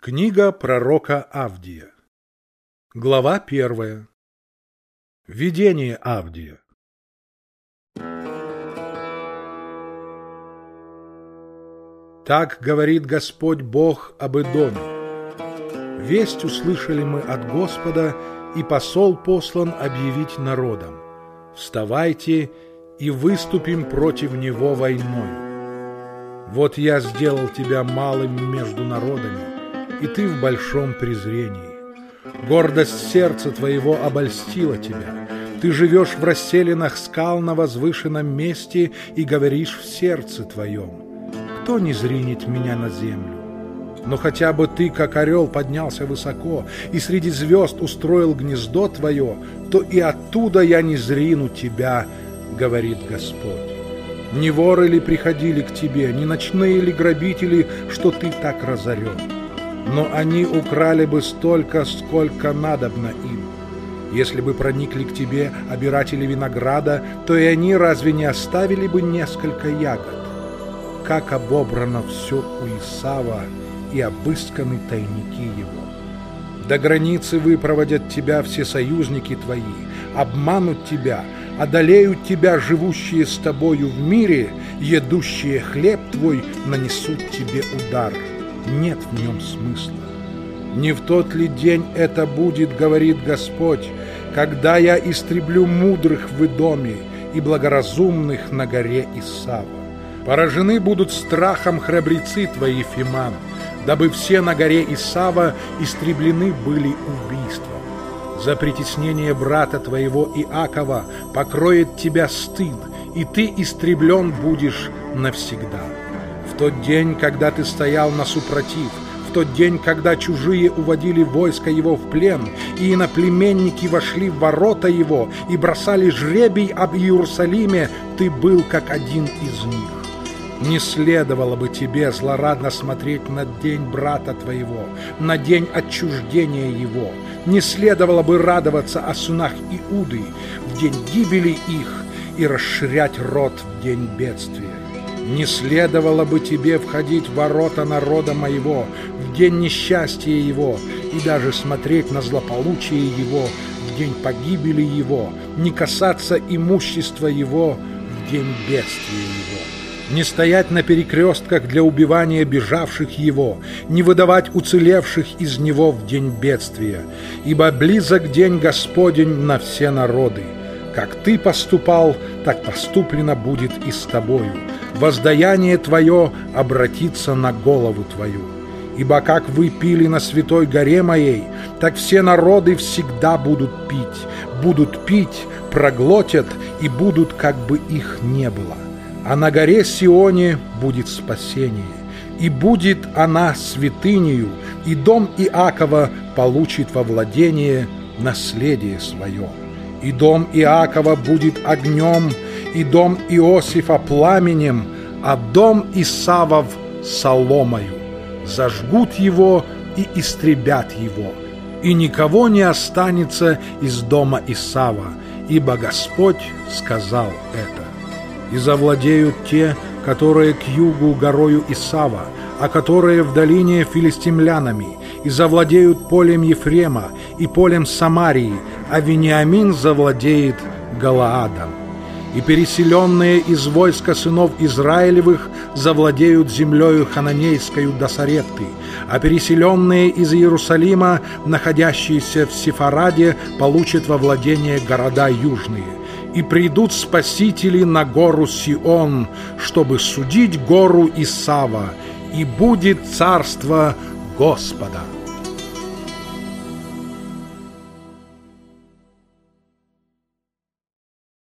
Книга пророка Авдия. Глава 1. Видение Авдия. Так говорит Господь Бог об Эдоме. Весть услышали мы от Господа, и посол послан объявить народам: вставайте и выступим против него войною. Вот я сделал тебя малым между народами, и ты в большом презрении. Гордость сердца твоего обольстила тебя. Ты живешь в расселинах скал на возвышенном месте и говоришь в сердце твоем: кто не зринет меня на землю? Но хотя бы ты, как орел, поднялся высоко и среди звезд устроил гнездо твое, то и оттуда я не зрину тебя, говорит Господь. Не воры ли приходили к тебе, не ночные ли грабители, что ты так разорен? Но они украли бы столько, сколько надобно им. Если бы проникли к тебе обиратели винограда, то и они разве не оставили бы несколько ягод? Как обобрано все у Исава и обысканы тайники его. До границы выпроводят тебя все союзники твои, обманут тебя, одолеют тебя живущие с тобою в мире, едущие хлеб твой нанесут тебе удар. Нет в нем смысла. Не в тот ли день это будет, говорит Господь, когда я истреблю мудрых в Эдоме и благоразумных на горе Исава? Поражены будут страхом храбрецы твои, Фиман, дабы все на горе Исава истреблены были убийством. За притеснение брата твоего Иакова покроет тебя стыд, и ты истреблен будешь навсегда. В тот день, когда ты стоял на супротив, в тот день, когда чужие уводили войско его в плен, и иноплеменники вошли в ворота его и бросали жребий об Иерусалиме, ты был как один из них. Не следовало бы тебе злорадно смотреть на день брата твоего, на день отчуждения его. Не следовало бы радоваться о сынах Иуды в день гибели их и расширять рот в день бедствия. Не следовало бы тебе входить в ворота народа моего в день несчастья его и даже смотреть на злополучие его в день погибели его, не касаться имущества его в день бедствия его. Не стоять на перекрестках для убивания бежавших его, не выдавать уцелевших из него в день бедствия, ибо близок день Господень на все народы. Как ты поступал, так поступлено будет и с тобою. Воздаяние твое обратится на голову твою. Ибо как вы пили на святой горе моей, так все народы всегда будут пить, проглотят и будут, как бы их не было. А на горе Сионе будет спасение, и будет она святынею, и дом Иакова получит во владение наследие свое. И дом Иакова будет огнем, и дом Иосифа пламенем, а дом Исавов соломою. Зажгут его и истребят его, и никого не останется из дома Исава, ибо Господь сказал это. И завладеют те, которые к югу горою Исава, а которые в долине филистимлянами, и завладеют полем Ефрема и полем Самарии, а Вениамин завладеет Галаадом. И переселенные из войска сынов Израилевых завладеют землею хананейскою до Сарепты, а переселенные из Иерусалима, находящиеся в Сефараде, получат во владение города южные. И придут спасители на гору Сион, чтобы судить гору Исава, и будет царство Господа.